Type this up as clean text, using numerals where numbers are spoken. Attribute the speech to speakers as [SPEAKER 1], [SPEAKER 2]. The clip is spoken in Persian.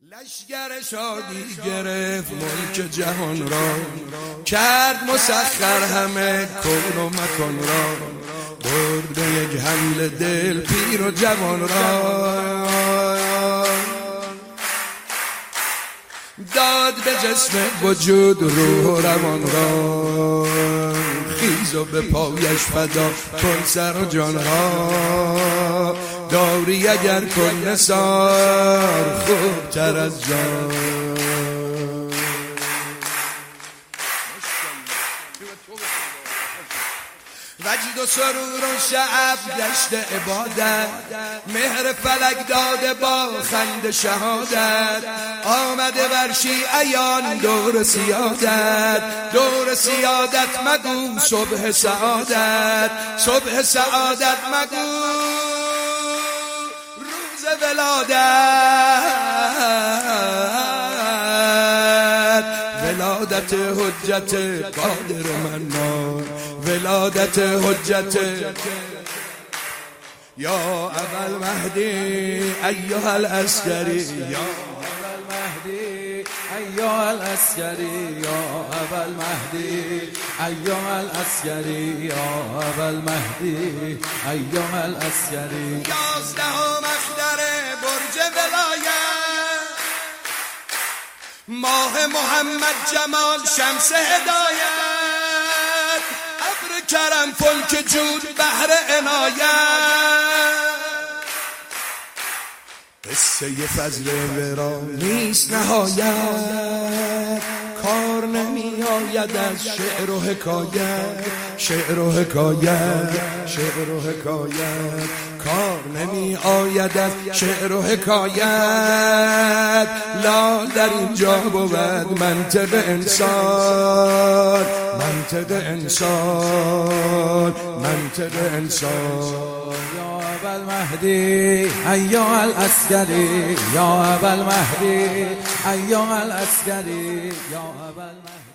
[SPEAKER 1] لشگر شادی گرفت ملک جهان را، کرد مسخر همه کون و مکان را، برد به یک حمله دل پیر و جوان را، داد به جسم وجود روح و روان را، خیز و به پایش فدا کن سر و جان را، داری اگر کن نثار خوبتر از جان. وجد و سرور و شعب گشت عبادت، مهر فلک داده با خند شهادت، آمده بر شیعیان دور سیادت، دور سیادت مگو صبح سعادت، صبح سعادت مگو روز ولادت، ولادت حجت قادر منان، ولادت حجت یا ابا المهدی ایها العسکری، یا ابا المهدی ایها العسکری، یا ابا المهدی ایها العسکری، یا ابا المهدی ایها العسکری. 11 مخدر برج ولایت، ماه محمد جمال شمس هدایت، ابر کرم فلک جود بحر عنایت، قصه فضل ورا نیست نهایت، کار نمی آید از شعر و حکایت، شعر و حکایت، شعر و حکایت، کار نمی آید از شعر و حکایت، لال در اینجا بود منطق انسان، منطق انسان، منطق انسان. یا ابا المهدی ایها العسکری، یا ابا المهدی ایها العسکری، یا ابا المهدی.